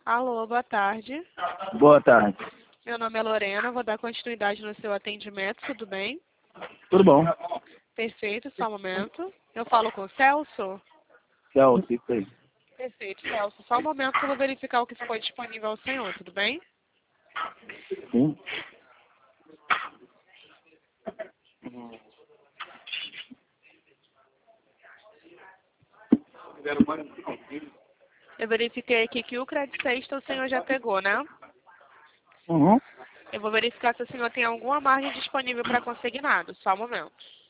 Alô, boa tarde. Boa tarde. Meu nome é Lorena, vou dar continuidade no seu atendimento, tudo bem? Tudo bom? Perfeito, só um momento. Eu falo com o Celso? Celso, isso aí. Perfeito, Celso. Só um momento que eu vou verificar o que foi disponível ao senhor, tudo bem? Sim. Eu verifiquei aqui que o crédito sexta o senhor já pegou, né? Uhum. Eu vou verificar se o senhor tem alguma margem disponível para consignado, só um momento.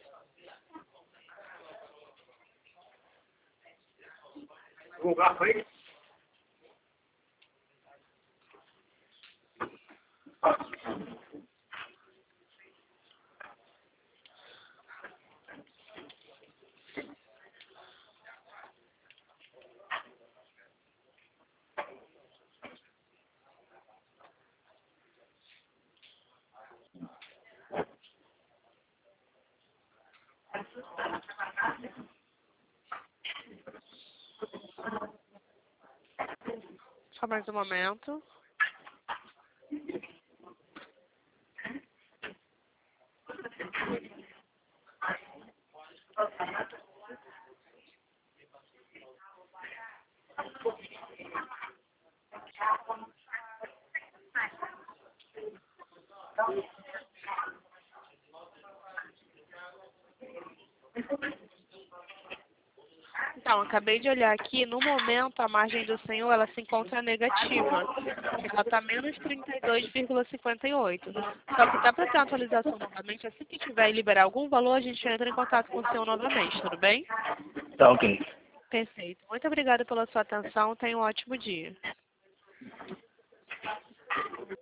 Só mais um momento. Então, acabei de olhar aqui, no momento a margem do senhor ela se encontra negativa. Ela está menos 32,58. Só que está para ter atualização novamente, assim que tiver e liberar algum valor, a gente entra em contato com o senhor novamente, tudo bem? Tá ok. Perfeito. Muito obrigada pela sua atenção, tenha um ótimo dia.